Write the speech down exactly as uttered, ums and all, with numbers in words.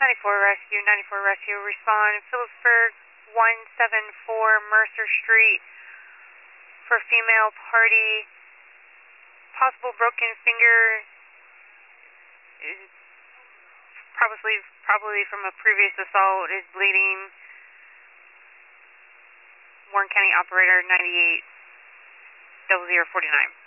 ninety-four Rescue, ninety-four Rescue, respond Phillipsburg, one seven four Mercer Street for female party, possible broken finger, is probably, probably from a previous assault, is bleeding. Warren County Operator ninety-eight, double zero forty-nine.